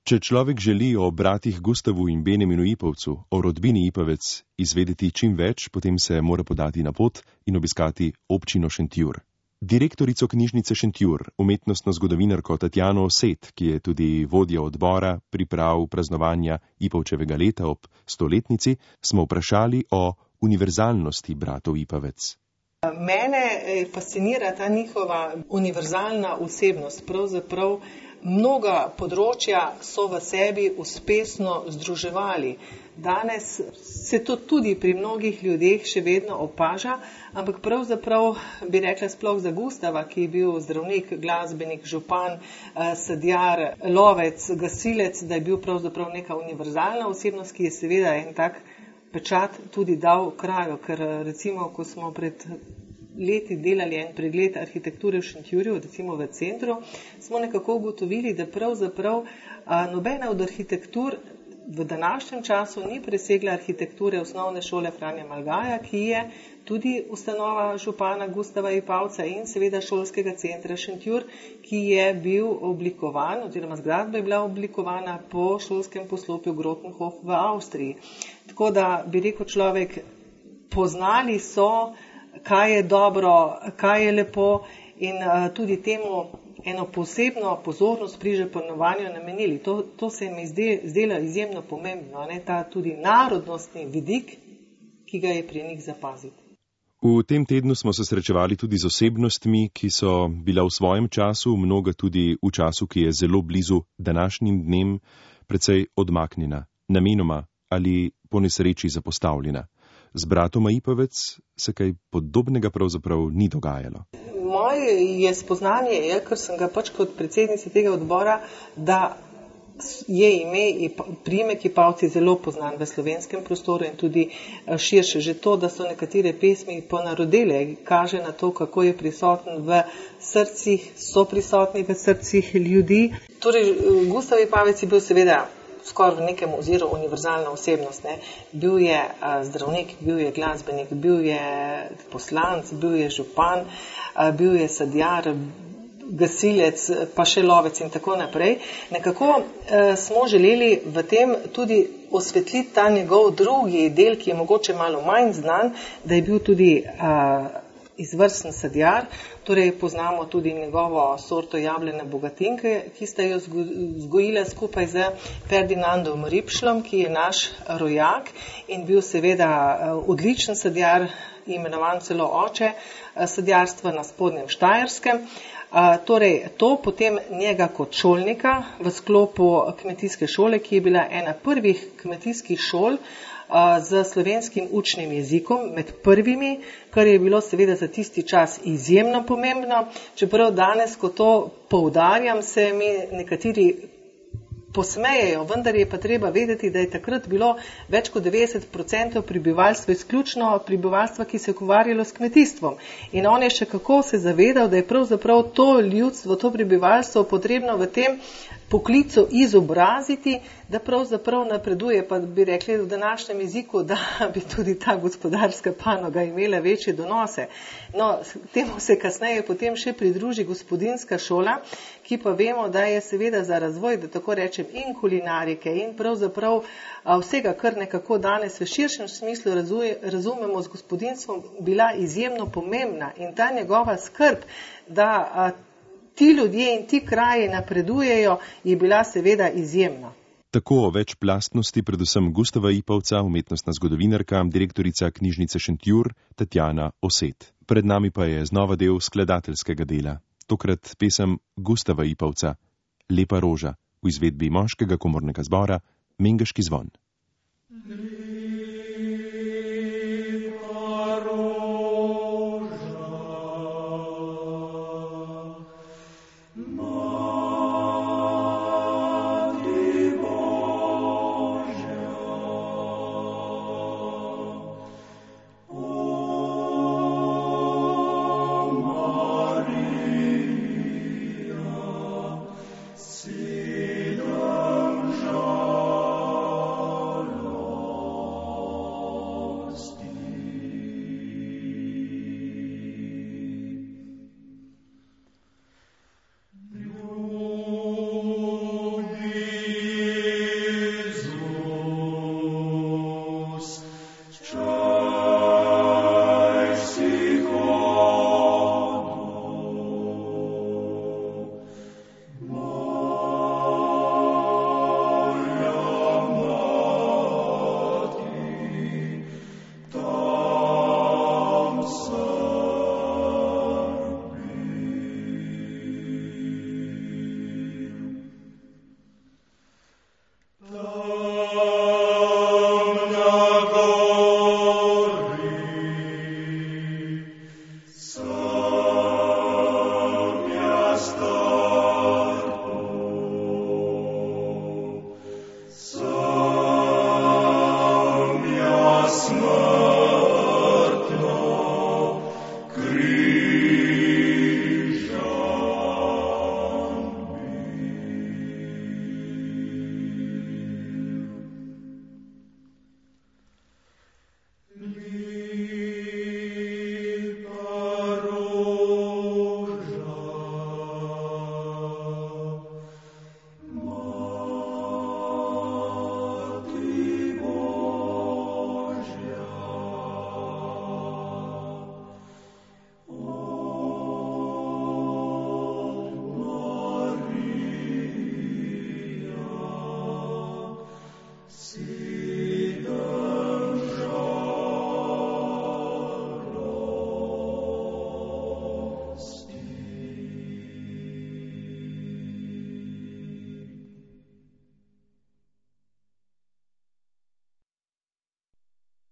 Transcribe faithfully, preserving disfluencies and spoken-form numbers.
Če človek želi o bratih Gustavu in Benjaminu Ipavcu, o rodbini Ipavec, izvedeti čim več, potem se mora podati na pot in obiskati občino Šentjur. Direktorico knjižnice Šentjur, umetnostno zgodovinarko Tatjano Oset, ki je tudi vodja odbora priprav praznovanja Ipavčevega leta ob stoletnici, smo vprašali o univerzalnosti bratov Ipavec. Mene fascinira ta njihova univerzalna osebnost, pravzaprav mnoga področja so v sebi uspešno združevali. Danes se to tudi pri mnogih ljudeh še vedno opaža, ampak pravzaprav bi rekla sploh za Gustava, ki je bil zdravnik, glasbenik, župan, sadjar, lovec, gasilec, da je bil pravzaprav neka univerzalna osebnost, ki je seveda en tak pečat tudi dal kraju, ker recimo, ko smo pred leti delali en pregled arhitekture v Šentjurju, recimo v centru, smo nekako ugotovili, da pravzaprav a, nobena od arhitektur v današnjem času ni presegla arhitekture osnovne šole Franja Malgaja, ki je tudi ustanova župana Gustava Ipavca in seveda šolskega centra Šentjur, ki je bil oblikovan, oziroma zgradba je bila oblikovana po šolskem poslopju Grottenhof v Avstriji. Tako da bi rekel človek, poznali so, kaj je dobro, kaj je lepo in uh, tudi temu eno posebno pozornost pri županovanju namenili. To, to se mi zde, zdelo izjemno pomembno, ne? Ta tudi narodnostni vidik, ki ga je pri njih zapaziti. V tem tednu smo se srečevali tudi z osebnostmi, ki so bila v svojem času, mnoga tudi v času, ki je zelo blizu današnjim dnem, precej odmaknjena, namenoma ali po nesreči zapostavljena. Z bratoma Ipavec se kaj podobnega pravzaprav ni dogajalo. Moje je spoznanje, je, ker sem ga pač kot predsednici tega odbora, da je ime priimek Ipavci zelo poznan v slovenskem prostoru in tudi širše. Že to, da so nekatere pesmi ponarodele, kaže na to, kako je prisoten v srcih, so prisotni v srcih ljudi. Torej, Gustav Ipavec je bil seveda skoraj v nekem oziru univerzalna osebnost. Ne. Bil je a, zdravnik, bil je glasbenik, bil je poslanec, bil je župan, a, bil je sadjar, gasilec, pa še lovec in tako naprej. Nekako a, smo želeli v tem tudi osvetliti ta njegov drugi del, ki je mogoče malo manj znan, da je bil tudi a, izvrsten sadjar, torej poznamo tudi njegovo sorto jablene bogatinke, ki sta jo vzgojila skupaj z Ferdinandom Ripšlom, ki je naš rojak in bil seveda odličen sadjar, imenovan celo oče sadjarstva na Spodnjem Štajerskem. Torej, to potem njega kot šolnika v sklopu kmetijske šole, ki je bila ena prvih kmetijskih šol z slovenskim učnim jezikom, med prvimi, kar je bilo seveda za tisti čas izjemno pomembno. Čeprav danes, ko to poudarjam, se mi nekateri posmejejo, vendar je pa treba vedeti, da je takrat bilo več kot devetdeset procentov prebivalstva izključno prebivalstva, ki se je ukvarjalo s kmetijstvom. In on je še kako se zavedal, da je pravzaprav to ljudstvo, to prebivalstvo potrebno v tem poklicu izobraziti, da pravzaprav napreduje, pa bi rekli v današnjem jeziku, da bi tudi ta gospodarska panoga imela večje donose. No, temu se kasneje potem še pridruži gospodinjska šola, ki pa vemo, da je seveda za razvoj, da tako rečem, in kulinarike in pravzaprav vsega, kar nekako danes v širšem smislu razumemo z gospodinjstvom, bila izjemno pomembna in ta njegova skrb, da ti ljudje in ti kraji napredujejo, je bila seveda izjemna. Tako o večplastnosti predvsem Gustava Ipavca, umetnostna zgodovinarka, direktorica knjižnice Šentjur, Tatjana Oset. Pred nami pa je znova del skladateljskega dela. Tokrat pesem Gustava Ipavca, Lepa roža, v izvedbi moškega komornega zbora Mengeški zvon.